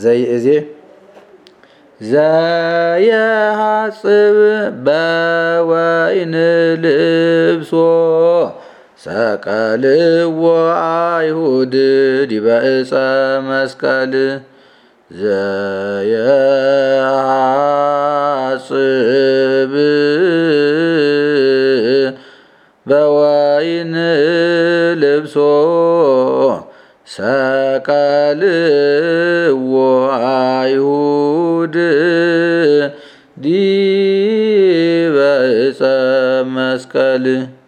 ዘይእዜ ዘየሐጽብ በወይን ልብሶ ሰቀልዎ አይሁድ ዲበ ዕፀ መስቀል ዘየሐጽብ በወይን ልብሶ ሰቀልዎ አይሁድ ዲበ ዕፀ መስቀል